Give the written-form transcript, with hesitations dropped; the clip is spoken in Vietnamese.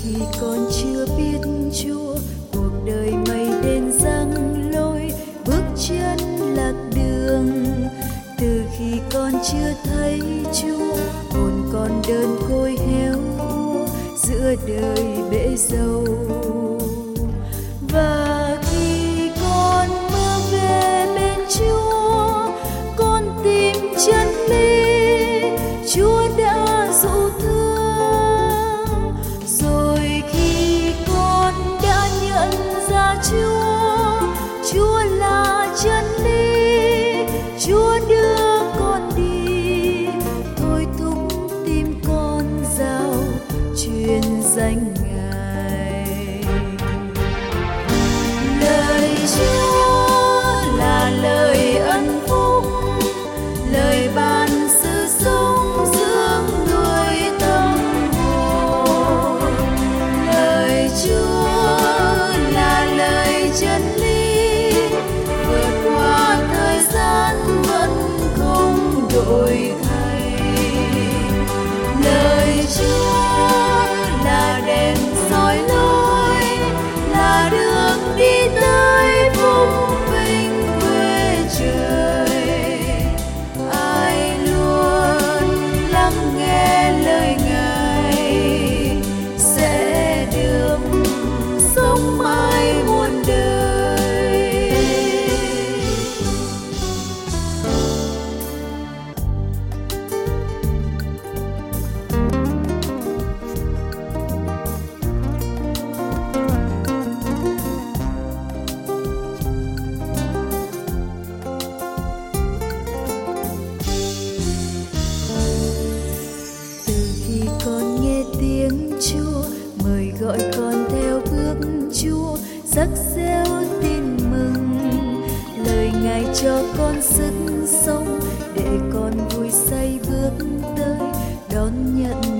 khi con chưa biết Chúa, cuộc đời mây đen giăng lối, bước chân lạc đường. Từ khi con chưa thấy Chúa, hồn con đơn côi héo úa giữa đời bể dâu. Và khi con mơ về bên Chúa, con tìm chân lý Chúa đã dụ thương. Rồi khi con đã nhận ra Chúa là chân lý, Chúa đưa con đi, thôi thúc tim con rao truyền danh Ngài. Lời Chúa là lời ân phúc, lời ban sự sống dưỡng nuôi tâm hồn. Lời Chúa là lời chân lý, vượt qua thời gian vẫn không đổi thay. Lời Chúa là đèn soi lối, là đường đi tới phúc vinh quê trời. Ai luôn lắng nghe lời Ngài sẽ được sống mãi muôn đời. Từ khi con nghe tiếng Chúa mời gọi con theo bước Chúa, rắc reo tin mừng. Lời Ngài cho con sức sống để con vui say bước tới đón nhận